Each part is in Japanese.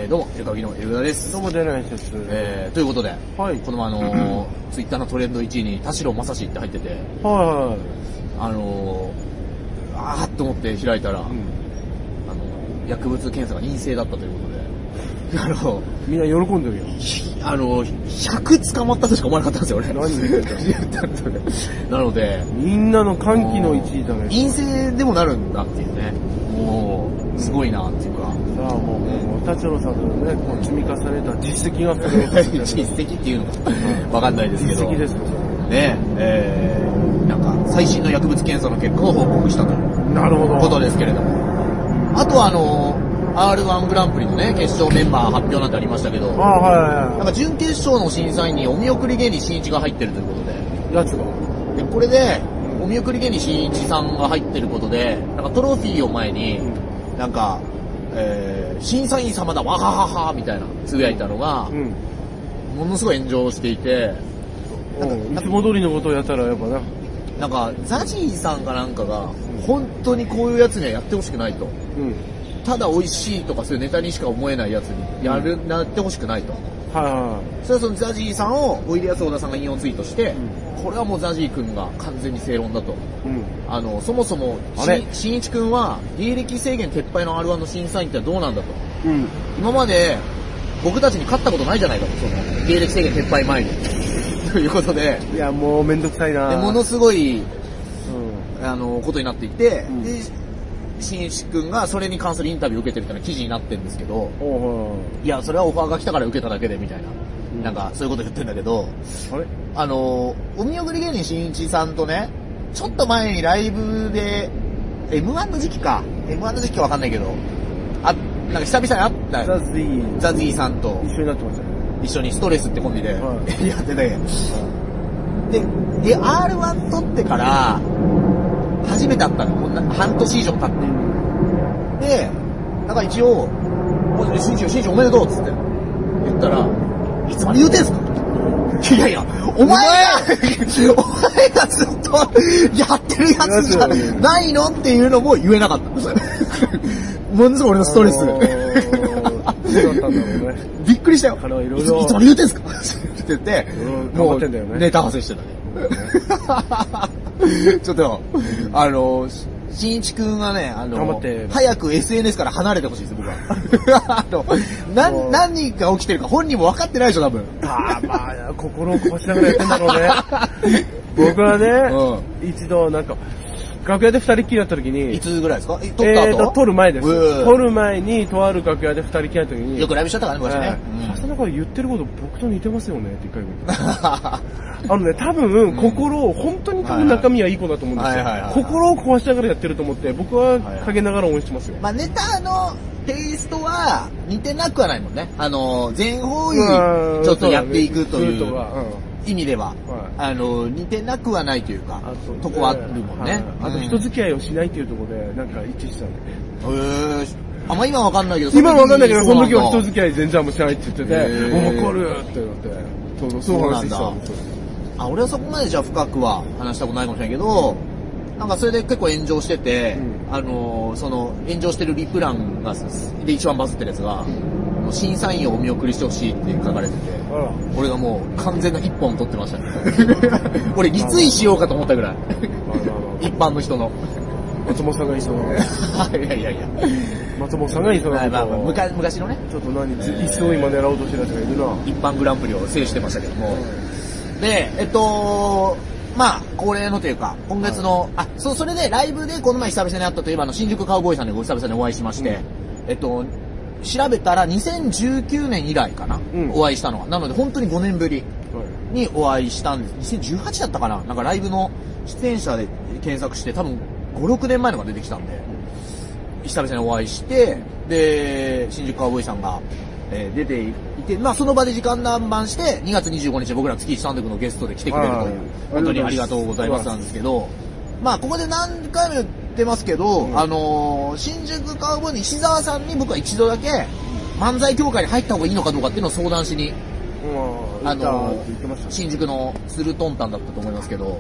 どうも、エルカギのエルダです。 どうも、出ないです。 ということで、 はい、 このツイッターのトレンド1位に田代正史って入ってて、 はい、 あーっと思って開いたら、薬物検査が陰性だったということで、 みんな喜んでるよ。 100捕まったとしか思わなかったんですよ、俺。 何言ってなので、 みんなの歓喜の1位だね。 陰性でもなるんだっていうね。もう、すごいなっていうか。 さあ、もう、田代さんのね、こう積み重ねた実績がそれを実績っていうのかわかんないですけど。 実績ですね。なんか、最新の薬物検査の結果を報告したということですけれども。あとはR1 グランプリのね、決勝メンバー発表なんてありましたけど、なんか準決勝の審査員にお見送り芸人しんいちが入ってるということで。 やつが。 で、これで、お見送り芸人しんいちさんが入ってることで、なんかトロフィーを前に、なんか、審査員様だ、わははは、みたいな、つぶやいたのが、ものすごい炎上していて、 いつも通りのことをやったらやっぱな。 なんか、ザジーさんかなんかが、本当にこういうやつにはやってほしくないと。ただ美味しいとかそういうネタにしか思えないやつにやってほしくないと。それはそのザジーさんをおいでやす小田さんが引用ツイートして、これはもうザジー君が完全に正論だと。そもそもしんいち君は芸歴制限撤廃の R1 の審査員ってどうなんだと。今まで僕たちに勝ったことないじゃないかと、その芸歴制限撤廃前にということで。 いや、もうめんどくさいな。 でものすごい、ことになっていて、でしんいち君がそれに関するインタビューを受けてるみたいな記事になってるんですけど、いや、それはオファーが来たから受けただけでみたいな、なんかそういうこと言ってるんだけど、お見送り芸人しんいちさんとね、ちょっと前にライブで、M1 の時期かわかんないけど、なんか久々に会ったザジーさんと一緒になってましたね。 一緒にストレスってコンビで、やってて、で、R1 撮ってから、初めて会ったの。半年以上経って。で、なんか一応、しんいちおめでとうっつって言ったら、いつまで言うてんすかいやいや、お前がずっとやってるやつじゃないのっていうのも言えなかった。ものすごい俺のストレス。びっくりしたよ。いつまで言うてんすかって言って、もうネタ合わせしてたね。ちょっと、しんいちくんはね、早く SNS から離れてほしいです、僕は。何人か起きてるか本人も分かってないでしょ、多分。 まあ、心を壊しながらやってんだろうね。僕はね、一度なんか、楽屋で二人っきりだった時に。 いつぐらいですか？撮った後？ 撮る前です。撮る前に、とある楽屋で二人っきりだった時に。 よくライブしちゃったからね、昔ね。 その中で言ってること僕と似てますよねって一回言って。多分、本当に中身はいい子だと思うんですよ。心を壊しながらやってると思って、僕は陰ながら応援してますよ。 まあネタのテイストは似てなくはないもんね。全方位ちょっとやっていくという意味では、似てなくはないというか、とこはあるもんね。 あと人付き合いをしないっていうところで、なんか一致したんで。 まあ今わかんないけど、 今わかんないけど、その時は人付き合い全然あんましないって言ってて、怒るって言って、そう話したんですよ。 俺はそこまでじゃあ深くは話したことないかもしれないけど、なんかそれで結構炎上してて、その炎上してるリプランがで一番バズってるやつが、審査員をお見送りしてほしいって書かれてて、俺がもう完全な一本取ってましたね。俺リツイしようかと思ったぐらい。一般の人の。 松本さんがいそうな。 いや。 松本さんがいそうな。 昔のね。 ちょっと一層今狙おうとしてるやつがいるな。 一般グランプリを制してましたけども。で、まあ、恒例のというか、今月の、それでライブでこの前久々に会ったといえば、新宿カウボーイさんでご久々にお会いしまして、調べたら2019年以来かな、お会いしたのは。なので本当に5年ぶりにお会いしたんです。2018だったかな、なんかライブの出演者で検索して多分5、6年前のが出てきたんで、久々にお会いして、で、新宿カウボーイさんが、出ていて、まあその場で時間談判して、2月25日僕ら月一単独のゲストで来てくれるという、本当にありがとうございますなんですけど、まあここで何回も言ってますけど、新宿カウボーイの石澤さんに僕は一度だけ漫才協会に入った方がいいのかどうかっていうのを相談しに、新宿のスルトンタンだったと思いますけど、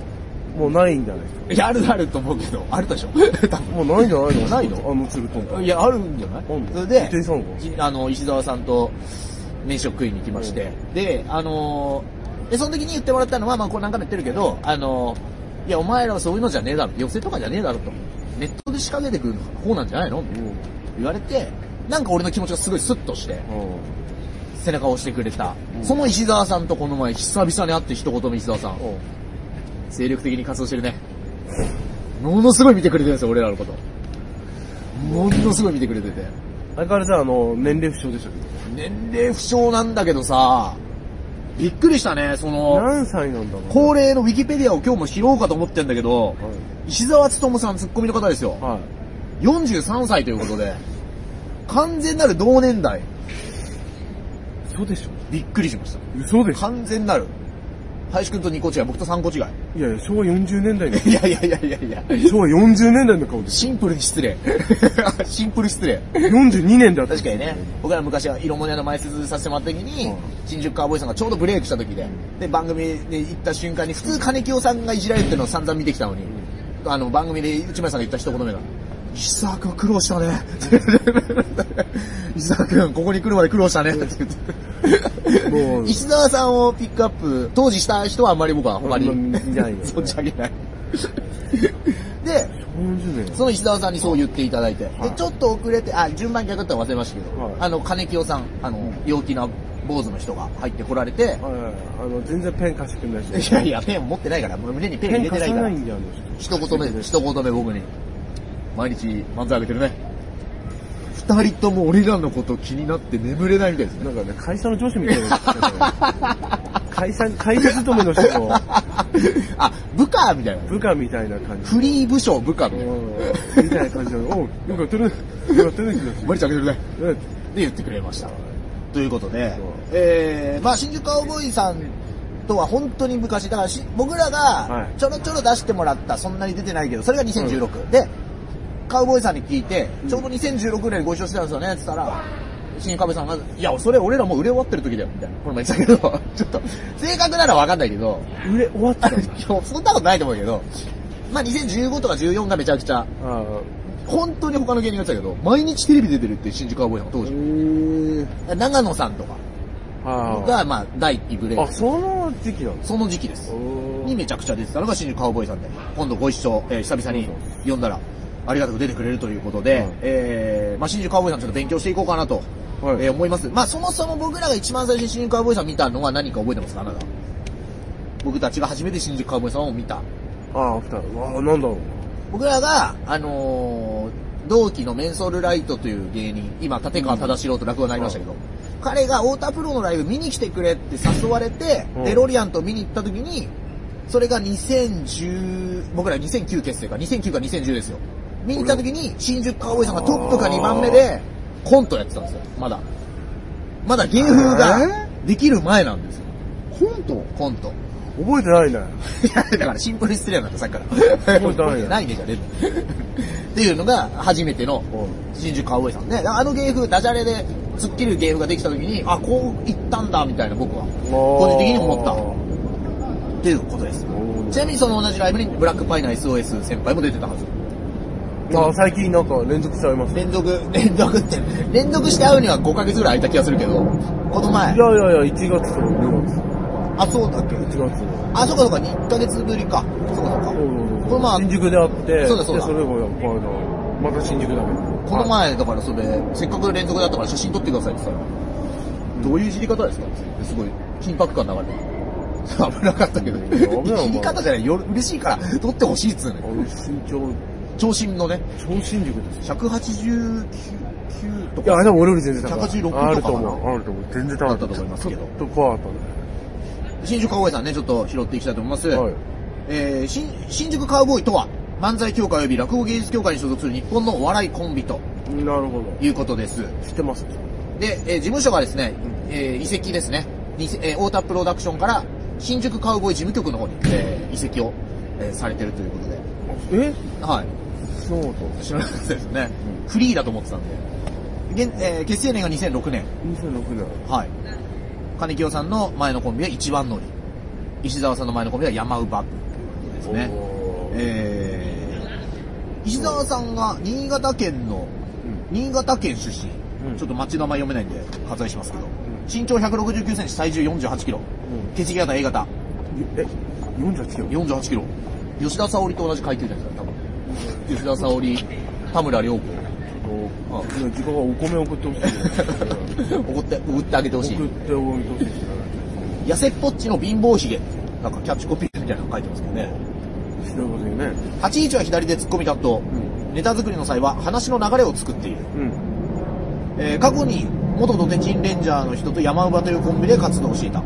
もうないんじゃないですか。 いや、あると思うけど、あるでしょ多分。 もうないんじゃないの？ ないの？ ツルトンと。 いや、あるんじゃない？それで、石澤さんと飯を食いに行きまして、で、で、その時に言ってもらったのは、まあ、これ何回も言ってるけど、いや、お前らはそういうのじゃねえだろ。寄せとかじゃねえだろと。ネットで仕掛けてくる方なんじゃないの？言われて、なんか俺の気持ちがすごいスッとして、背中を押してくれた。その石澤さんとこの前、久々に会って一言目石澤さん。精力的に活動してるね。ものすごい見てくれてるんですよ、俺らのこと。ものすごい見てくれてて。 相変わらず年齢不詳でしたけど。 年齢不詳なんだけどさ、びっくりしたね、 何歳なんだろう。 恒例のウィキペディアを今日も拾おうかと思ってんだけど、石澤勉さん、ツッコミの方ですよ。43歳ということで、完全なる同年代。 嘘でしょ？ びっくりしました。 嘘でしょ？ 完全なる。林くんと2個違い、僕と3個違い。 いやいや、昭和40年代の。 いや。 昭和40年代の顔です。 シンプルに失礼。シンプル失礼。 42年だった。 確かにね。僕ら昔は色物屋の前説させてもらった時に、新宿カウボーイさんがちょうどブレイクした時で、で、番組で行った瞬間に、普通金清さんがいじられてるのを散々見てきたのに、番組で内村さんが言った一言目が、石澤くん苦労したね。石澤くん、ここに来るまで苦労したね。って言って。石澤さんをピックアップ、当時した人はあんまり僕は他に存じ上げない。で、その石澤さんにそう言っていただいて、で、ちょっと遅れて、順番逆だったら忘れましたけど、金清さん、陽気な坊主の人が入ってこられて、 全然ペン貸してくれないし。 いや、ペン持ってないから、胸にペン入れてないから。一言目僕に。毎日漫才上げてるね。二人とも俺らのこと気になって眠れないみたいですね。 なんかね、会社の上司みたいな。会社勤めの人と。 部下みたいな。 部下みたいな感じ。 フリー部署部下みたいな。 みたいな感じで、なんかやってるね。 毎日上げてるね。で言ってくれました。ということで、まあ新宿カウボーイさんとは本当に昔、だから僕らがちょろちょろ出してもらった、そんなに出てないけど、それが2016。で、カウボーイさんに聞いて、ちょうど2016年にご一緒してたんですよね、って言ったら、新カベさんが、いや、それ俺らもう売れ終わってる時だよ、みたいな。これも言ってたけど、ちょっと、正確ならわかんないけど、 売れ終わってたそんなことないと思うけど、まあ2015とか14がめちゃくちゃ、本当に他の芸人が言ってたけど、毎日テレビ出てるって新宿カウボーイさんが当時。長野さんとかが、まあ、第一ブレイク。 その時期なの？ その時期です。にめちゃくちゃ出てたのが新宿カウボーイさんで、今度ご一緒、久々に呼んだら、ありがたく出てくれるということで、まあ、新宿カウボーイさんちょっと勉強していこうかなと、思います。まあ、そもそも僕らが一番最初に新宿カウボーイさん見たのは何か覚えてますか？あなた。僕たちが初めて新宿カウボーイさんを見た。 なんだろう。 僕らが、同期のメンソールライトという芸人、今、立川忠郎と落語になりましたけど、彼が太田プロのライブ見に来てくれって誘われて、デロリアンと見に行った時に、それが僕ら2009結成か、2009か2010ですよ。見に行った時に、新宿カウボーイさんがトップか2番目で、コントやってたんですよ、まだ芸風ができる前なんですよ。コント。 覚えてないね。 だからシンプルに失礼なんだ、さっきから。覚えてないねじゃねえっていうのが初めての新宿カウボーイさんで、芸風、ダジャレで突っ切る芸風ができた時に、こういったんだ、みたいな僕は、個人的に思った。っていうことです。ちなみにその同じライブにブラックパイナー SOS 先輩も出てたはず。 最近なんか連続して会います。 連続して会うには5ヶ月ぐらい空いた気がするけど、この前。 いや、1月と2月。 そうだっけ ?1月。 そうか、1ヶ月ぶりか。そうか。 この前新宿で会って、 そうだ。 それが、また新宿だけど。 この前、だからそれ、せっかく連続だったから写真撮ってくださいって言ったら、どういういじり方ですか？すごい、緊迫感流れて。危なかったけど、いじり方じゃない、嬉しいから撮ってほしいっつうね。長身のね。 長身塾です。 189とか。 いや、でも俺より全然高い。 186とかかな。 あると思う。全然高かったと思いますけど。 ちょっと怖かったね。 新宿カウボーイさんね、ちょっと拾っていきたいと思います。新宿カウボーイとは、漫才協会及び落語芸術協会に所属する日本のお笑いコンビと。 なるほど。 いうことです。 知ってます。 で、事務所がですね、移籍ですね。太田プロダクションから新宿カウボーイ事務局の方に、移籍を、されてるということで。はい。 そうと。 知らなかったですね。フリーだと思ってたんで。結成年が2006年。 2006年。 はい。金清さんの前のコンビは一番乗り。石澤さんの前のコンビは山ウバ。 ことですね。石澤さんが新潟県出身、ちょっと町名前読めないんで割愛しますけど、身長169センチ、体重48キロ、血液型 A 型。 48キロ ?48 キロ。吉田沙保里と同じ階級じゃないですか、多分。吉田沙保里、田村良子。 時間はお米送ってほしい。 送ってあげてほしい。 送ってほしい。 痩せっぽっちの貧乏ひげ。なんかキャッチコピーみたいなの書いてますけどね。 そういうことよね。 81は左でツッコミ担当。ネタ作りの際は話の流れを作っている。過去に元ドテチンレンジャーの人と山姥というコンビで活動していた。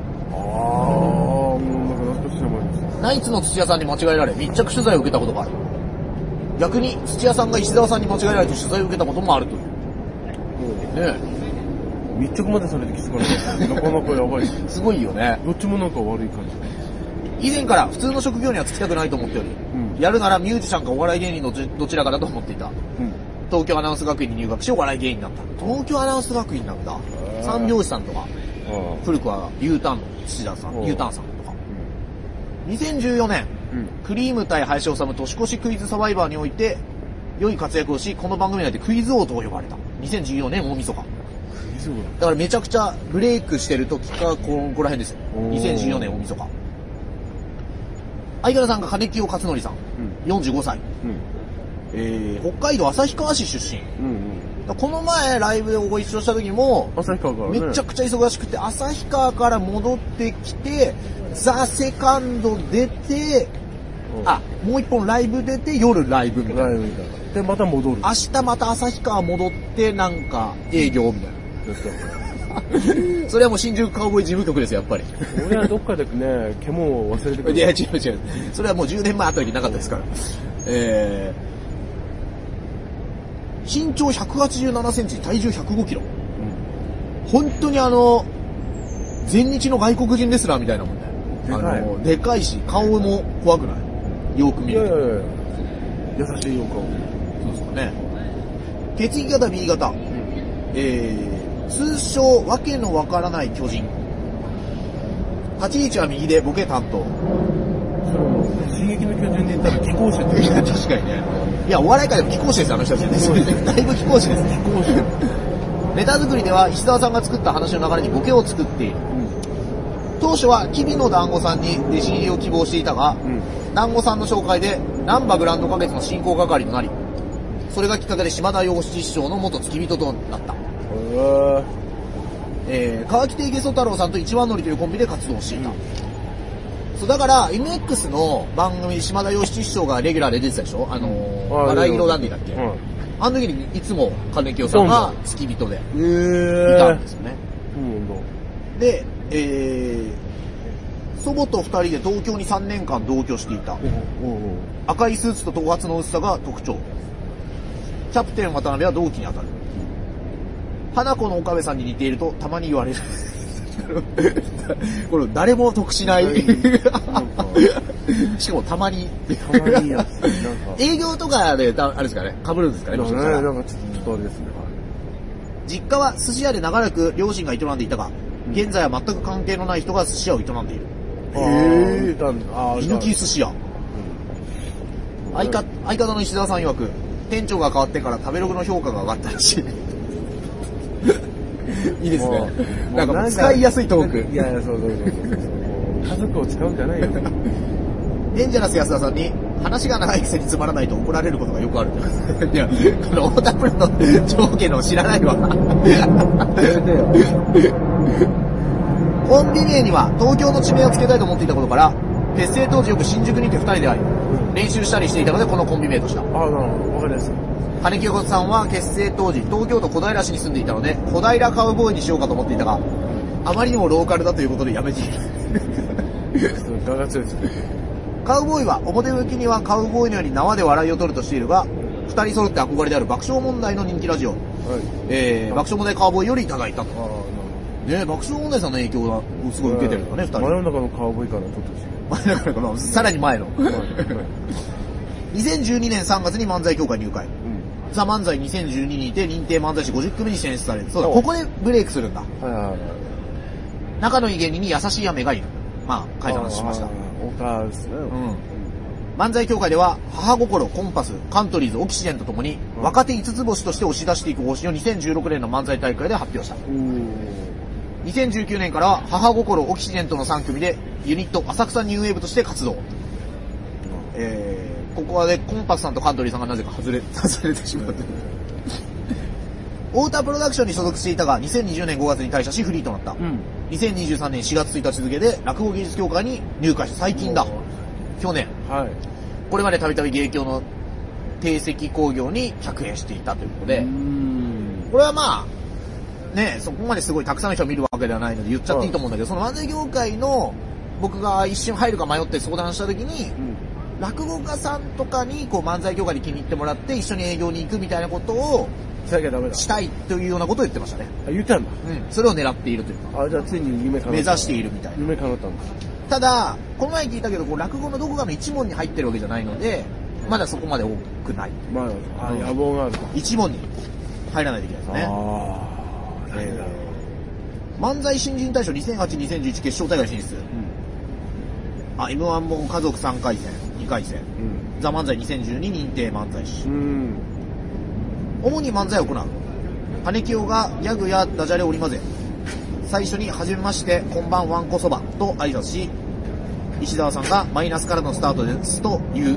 ナイツの土屋さんに間違えられ密着取材を受けたことがある。逆に土屋さんが石澤さんに間違えられて取材を受けたこともあるという。ねえ。密着までされてきつかない。なかなかやばいし。 すごいよね。 どっちもなんか悪い感じ。以前から普通の職業には就きたくないと思っており、やるならミュージシャンかお笑い芸人のどちらかだと思っていた。東京アナウンス学院に入学しお笑い芸人になった。東京アナウンス学院なんだ。三拍子さんとか、古くは U ターンの土田さん、U ターンさんとか。2014年、クリーム対林修年越しクイズサバイバーにおいて良い活躍をし、この番組内でクイズ王と呼ばれた。2014年大晦日。だからめちゃくちゃブレイクしてる時かここら辺ですよ。2014年大晦日。相方さんが金清勝則さん、45歳。北海道旭川市出身。この前ライブでご一緒した時も、 旭川から、 めちゃくちゃ忙しくて、旭川から戻ってきて、ザ・セカンド出て、もう一本ライブ出て、夜ライブみたいな。 で、また戻る。 明日また旭川戻って、なんか営業みたいな。それはもう新宿カウボーイ事務局ですよ、やっぱり。 俺はどっかでね、獣を忘れてくる。 いや、違う。それはもう10年前あった時なかったですから。身長187センチ、体重105キロ。本当に全日の外国人レスラーみたいなもんね。でかいし、顔も怖くない？よく見ると。 優しいお顔。 そうですかね。血液型 B 型。通称、わけのわからない巨人。立ち位置は右でボケ担当。 進撃の巨人で言ったら貴公子って。 いや、確かにね。いや、お笑い界でも貴公子ですよ、あの人たちね。そうですね。だいぶ貴公子ですね。貴公子。ネタ作りでは石澤さんが作った話の流れにボケを作っている。当初はキビの団子さんに弟子入りを希望していたが、団子さんの紹介でナンバグランド花月の進行係となり、それがきっかけで島田洋七師匠の元付き人となった。川木亭ゲソ太郎さんと一番乗りというコンビで活動していた。そうだから MX の番組島田洋七師匠がレギュラーで出てたでしょ。荒井色ダンディだっけ。あの時にいつも金清さんが付き人でいたんですよね。で、祖母と二人で東京に3年間同居していた。赤いスーツと頭髪の薄さが特徴。キャプテン渡辺は同期に当たる。花子の岡部さんに似ているとたまに言われる。これ誰も得しない。しかもたまに。営業とかであれですかね、被るんですかね。 なんかちょっとあれですね。 実家は寿司屋で長らく両親が営んでいたが、現在は全く関係のない人が寿司屋を営んでいる。居抜き寿司屋。相方の石澤さん曰く、店長が変わってから食べログの評価が上がったらしい。いいですね。なんか使いやすいトーク。 いや、そう。家族を使うんじゃないよ。 デンジャラス安田さんに、話が長いくせにつまらないと怒られることがよくある。いや、この太田プロの上下の知らないわ。コンビ名には東京の地名を付けたいと思っていたことから、結成当時よく新宿にて2人で会い、練習したりしていたのでこのコンビ名とした。 なるほど。わかりやすい。 金清さんは結成当時、東京都小平市に住んでいたので、小平カウボーイにしようかと思っていたが、あまりにもローカルだということでやめている。カウボーイは表向きにはカウボーイのように縄で笑いを取るとしているが、2人揃って憧れである爆笑問題の人気ラジオ、爆笑問題カウボーイよりいただいたと。ね、爆笑問題さんの影響がすごい受けてるんだね、2人。 真夜中のカウボーイから撮ってほしい。 真夜中の、さらに前の。2012年3月に漫才協会入会。ザ・漫才2012にて認定漫才師50組に選出される。そうだ、ここでブレイクするんだ。仲のいい芸人に優しい雨がいる。まあ、書いた話しました。 お母ですね。 漫才協会では、母心、コンパス、カントリーズ、オキシジェンとともに、若手5つ星として押し出していく方針を2016年の漫才大会で発表した。2019年からは、母心、オキシジェンとの3組で、ユニット、浅草ニューウェーブとして活動。ここはね、コンパスさんとカントリーさんがなぜか外れてしまう。太田プロダクションに所属していたが、2020年5月に退社しフリーとなった。2023年4月1日付で落語芸術協会に入会した。最近だ。去年。はい。これまでたびたび芸協の定石工業に客演していたということで、これはまあ、ね、そこまですごいたくさんの人を見るわけではないので言っちゃっていいと思うんだけど、その漫才業界の僕が一瞬入るか迷って相談した時に、落語家さんとかにこう漫才協会に気に入ってもらって一緒に営業に行くみたいなことをしたいというようなことを言ってましたね。 あ、言ったんだ。 それを狙っているというか。 あ、じゃあついに夢叶った。 目指しているみたいな。 夢叶ったんだ。 ただ、この前聞いたけど、こう落語のどこかの一門に入ってるわけじゃないので、まだそこまで多くない。 まあ、野望があるか。 一門に入らないといけないですね。漫才新人大賞2008-2011決勝大会進出。M1 も家族3回戦、2回戦。ザ漫才2012認定漫才師。主に漫才を行う。金清がギャグやダジャレを織り交ぜ、最初にはじめましてこんばんわんこそばと挨拶し、石澤さんがマイナスからのスタートですと言う。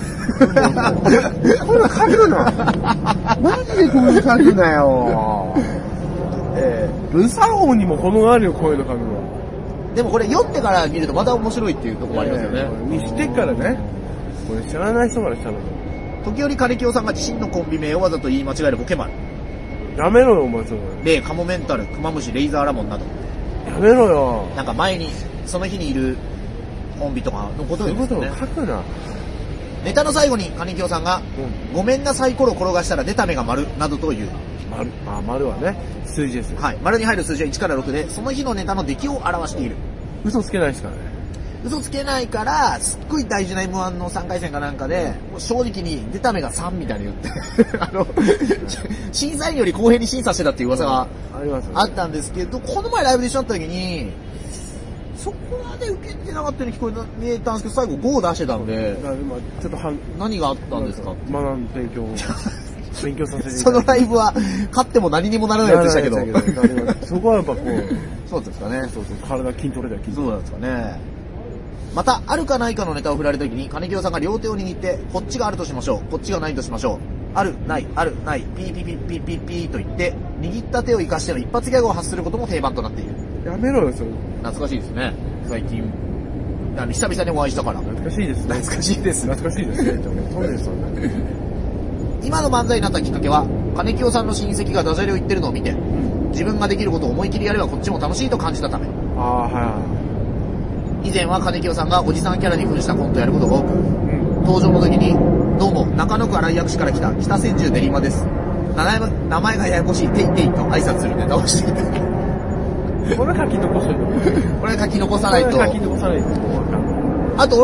これ書くな。マジでこれ書くなよ。文作法にもこのあるよ、こういうの書くのは。 でもこれ読んでから見るとまた面白いっていうところもありますよね。 にしてからね。これ知らない人からしたの。 時折金清さんが自身のコンビ名をわざと言い間違えるボケマル。 やめろよ、お前それ。 例、カモメンタル、クマムシ、レイザーラモンなど。 やめろよ。 なんか前に、その日にいるコンビとかのことですね。 そういうことを書くな。 ネタの最後に金清さんが、ごめんなさい頃転がしたら出た目が丸などと言う。 丸はね、数字ですよ。 はい。丸に入る数字は1から6で、その日のネタの出来を表している。 嘘つけないですからね。 嘘つけないから、すっごい大事な M1 の3回戦かなんかで、もう正直に出た目が3みたいに言って、審査員より公平に審査してたっていう噂があったんですけど、この前ライブで一緒になった時に、そこまで受けてなかったように見えたんですけど、最後5を出してたんで、 ちょっと何があったんですか？ 勉強させてそのライブは、勝っても何にもならないやつでしたけど。 そこはやっぱこう、 そうですかね。 そう、体筋トレだよ、筋トレ。 そうなんですかね。また、あるかないかのネタを振られた時に、金清さんが両手を握って、こっちがあるとしましょう、こっちがないとしましょう。ある、ない、ある、ない、ピーピーピーピーピーピーと言って、握った手を生かしての一発ギャグを発することも定番となっている。 やめろよ、それ。 懐かしいですね。最近。久々にお会いしたから。 懐かしいですね。 懐かしいです。 懐かしいですね。そうですよね。 今の漫才になったきっかけは、金清さんの親戚がダジャレを言ってるのを見て、自分ができることを思い切りやればこっちも楽しいと感じたため。以前は金清さんがおじさんキャラに扮したコントをやることが多く、登場の時に、どうも中野区荒井薬師から来た北千住練馬です。名前がややこしいテイテイと挨拶するネタをしていた。 これ書き残しといて。 これ書き残さないと。 書き残さないと。 あと、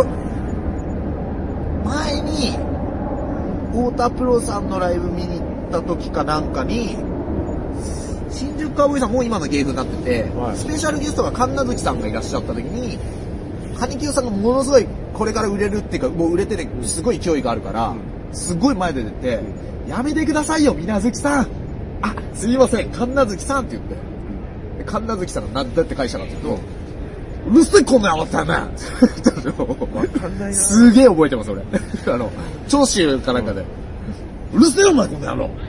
前に、太田プロさんのライブ見に行った時かなんかに、新宿カウボーイさんもう今の芸風になってて、スペシャルゲストが神奈月さんがいらっしゃった時に、金清さんがものすごいこれから売れるっていうか、もう売れててすごい勢いがあるから、すごい前で出て、やめてくださいよ、水無月さん。あ、すいません、神奈月さんって言って。神奈月さんが何だって返したかっていうと、うるせえこんな野郎ってね。すげえ覚えてます、俺。長州かなんかで。うるせえお前こんな野郎。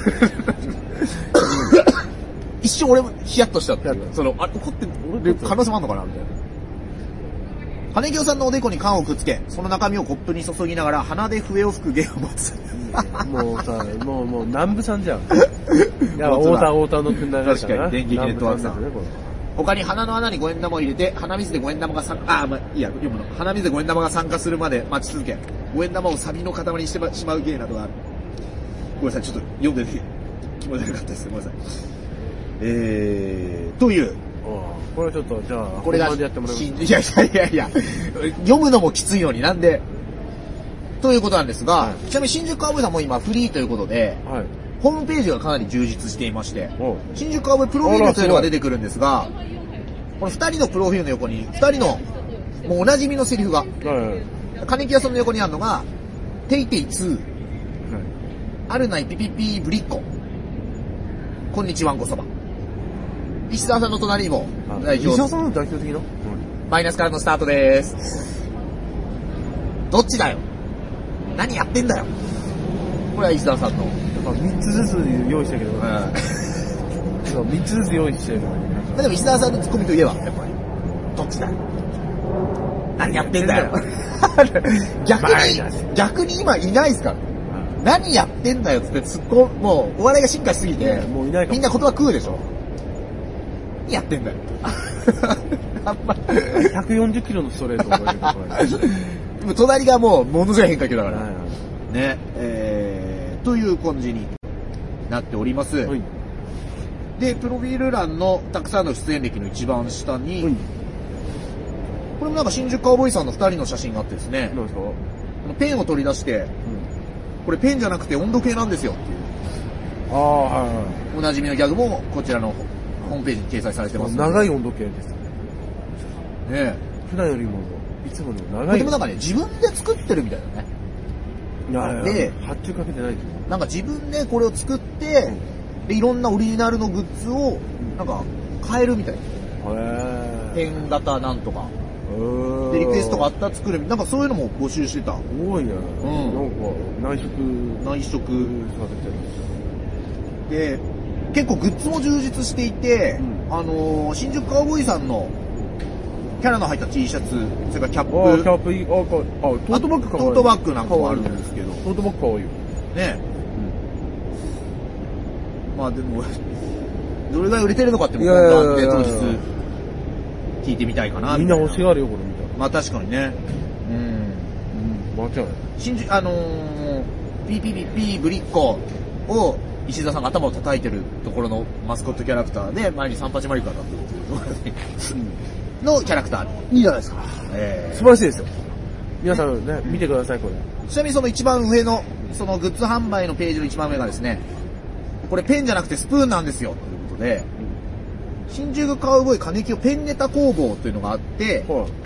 一瞬俺もヒヤッとしたって。怒ってる可能性もあるのかなみたいな。金清さんのおでこに缶をくっつけ、その中身をコップに注ぎながら鼻で笛を吹く芸を持つ。 もうさ、もう南部さんじゃん。いや、太田の組んだら確かに、電撃ネットワークさん。他に鼻の穴に5円玉を入れて、鼻水で5円玉が鼻水で5円玉が酸化するまで待ち続け、5円玉をサビの塊にしてしまう芸などがある。ごめんなさい、ちょっと読んでて気持ち悪かったです。ごめんなさい。という。 これちょっと、じゃあ、 これが、 やってもらいます。 いや、読むのもきついのになんで、ということなんですが、ちなみに新宿カウボーイさんも今フリーということで、ホームページがかなり充実していまして、新宿カウボーイプロフィールというのが出てくるんですが、この2人のプロフィールの横に、2人のもうおなじみのセリフが、 金木屋その横にあるのが、テイテイ2、アルナイピピピブリッコ、こんにちはんこそば。石澤さんの隣にも代表。 石澤さんの代表的な、 マイナスからのスタートでーす。どっちだよ。何やってんだよ。これは石澤さんの。 3つずつ用意したけど、そう3つずつ用意してるのに。 でも石澤さんのツッコミといえば、やっぱり。どっちだよ。何やってんだよ。逆に今いないですから。何やってんだよってツッコミ、もうお笑いが進化しすぎて、 もういないかも。 みんな言葉食うでしょ。何やってんだよ。 140キロのストレートを覚えてる。 隣がもうものすごい変化球だから。 はいはい、 ね、という感じになっております。はい、で、プロフィール欄のたくさんの出演歴の一番下に、はい、これもなんか新宿カウボーイさんの2人の写真があってですね、 何ですか？ ペンを取り出して、これペンじゃなくて温度計なんですよっていう。 はいはい。 おなじみのギャグもこちらのホームページに掲載されてます。 長い温度計ですね。 ね、 普段よりもいつもの長い。 でもなんかね、自分で作ってるみたいだね。で、 発注かけてないですよ。 なんか自分でこれを作って、で、いろんなオリジナルのグッズを、なんか、買えるみたいな。ペン型なんとか。で、リクエストがあったら作る。なんかそういうのも募集してた。 多いね。なんか、内職で、結構グッズも充実していて、新宿カウボーイさんのキャラの入った T シャツ、それからキャップ。 トートバッグかわいい。 トートバッグなんかもあるんですけど。 トートバッグかわいいよ。 ね。まあでも、どれぐらい売れてるのかっても当日聞いてみたいかな。 みんな欲しがるよ、これ見たら。 まあ確かにね。 間違いない。 新宿、PPPP ブリッコを石田さんが頭を叩いてるところのマスコットキャラクターで、前に三八マリカだったっていうところで、のキャラクター。 いいじゃないですか。素晴らしいですよ。皆さんね、見てください、これ。 ちなみにその一番上の、そのグッズ販売のページの一番上がですね、これペンじゃなくてスプーンなんですよ、ということで、新宿カウボーイ金木ペンネタ工房というのがあって、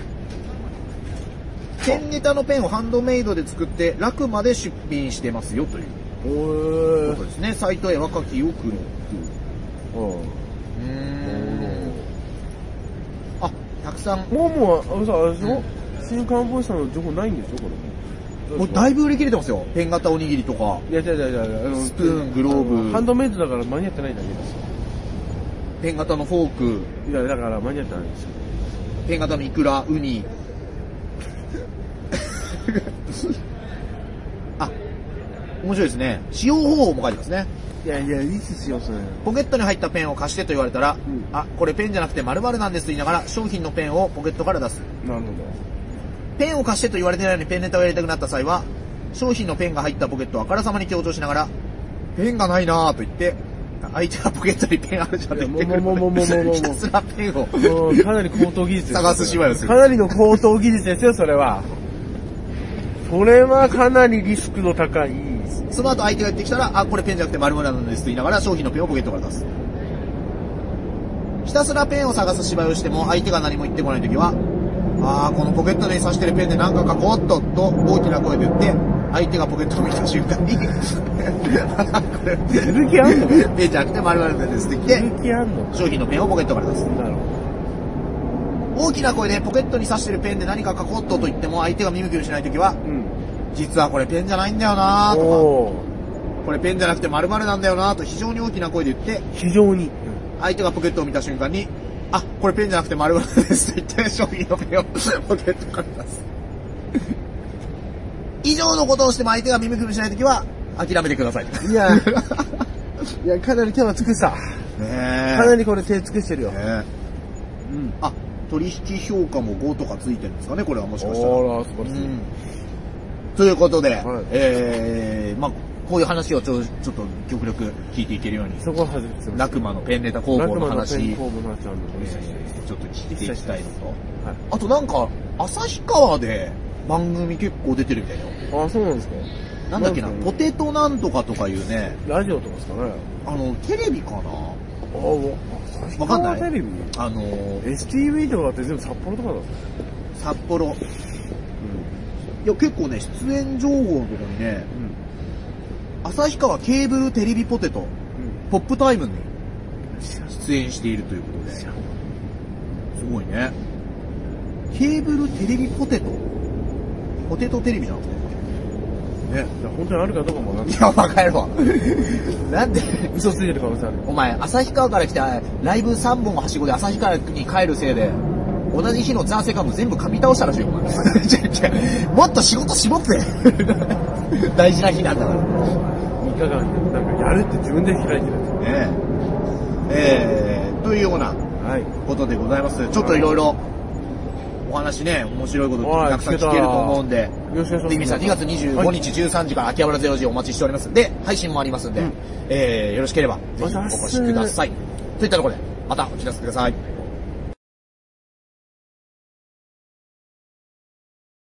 ペンネタのペンをハンドメイドで作ってラクまで出品してますよということですね。サイトへ若きをクリック。あ、たくさん。 もう、あれでしょ？新宿カウボーイさんの情報ないんでしょ、これ。 もうだいぶ売り切れてますよ。ペン型おにぎりとか。 いや、スプーン、グローブ。 ハンドメイドだから間に合ってないだけですよ。 ペン型のフォーク。 いや、だから間に合ってないんですよ。 ペン型のイクラ、ウニ。あ、面白いですね。使用方法も書いてますね。 いや、いつしよう、それ。 ポケットに入ったペンを貸してと言われたら、あ、これペンじゃなくて〇〇なんですと言いながら、商品のペンをポケットから出す。 なるほど。 ペンを貸してと言われてないのにペンネタをやりたくなった際は、商品のペンが入ったポケットをあからさまに強調しながら、ペンがないなぁと言って、相手がポケットにペンあるじゃんって言ってくるので、ひたすらペンをかなり高等技術です。 探す芝居をする。 かなりの高等技術ですよ、それは。それはかなりリスクの高い。 その後相手が言ってきたら、あ、これペンじゃなくて〇〇なんですと言いながら商品のペンをポケットから出す。ひたすらペンを探す芝居をしても相手が何も言ってこないときは、あー、このポケットに刺してるペンで何か書こうっと大きな声で言って、相手がポケットを見た瞬間に、これ、 続きあんの？ ペンじゃなくて〇〇なんですって言って、 続きあんの？ 商品のペンをポケットから出す。 なるほど。大きな声でポケットに刺してるペンで何か書こうっと言っても相手が見向きもしないときは、実はこれペンじゃないんだよなーとか、これペンじゃなくて〇〇なんだよなーと非常に大きな声で言って、 非常に。 相手がポケットを見た瞬間に、あ、これペンじゃなくて〇〇ですと言って商品のペンをポケットから出す。以上のことをしても相手が耳くみしないときは諦めてください。 いや、かなり手は尽くした。かなりこれ手尽くしてるよ。 あ、取引評価も5とかついてるんですかね、これはもしかしたら。 あら、素晴らしい。 ということで、まあこういう話をちょっと極力聞いていけるように、 そこは外れてます。 ラクマのペンネタ工房の話、ちょっと聞いていきたいのと、あとなんか旭川で番組結構出てるみたいよ。 あ、そうなんですか。 なんだっけな、ポテトなんとかとかいうね、 ラジオとかですかね。 テレビかな。 わかんない。テレビ ？STV とかって全部札幌とかだ。 札幌。 いや、結構ね、出演情報のところにね、旭川ケーブルテレビポテト、ポップタイムに出演しているということで、すごいね。ケーブルテレビポテト、ポテトテレビじゃん。ね、 いや本当にあるかどうかもわかんない。 いや、バカ野郎。なんで嘘ついてる可能性ある。 お前、旭川から来たライブ3本はしごで旭川に帰るせいで、同じ日のザ・セカンド全部噛み倒したらしいよ、お前。もっと仕事絞って。大事な日なんだから。 3日間なんかやるって自分で開いてるんですね。というようなことでございます。ちょっといろいろお話ね、面白いことたくさん聞けると思うんで、 よろしくお願いします。 さん2月25日13時から秋葉原0時お待ちしております。で、配信もありますんで、よろしければぜひお越しください。といったところで、またお聞かせください。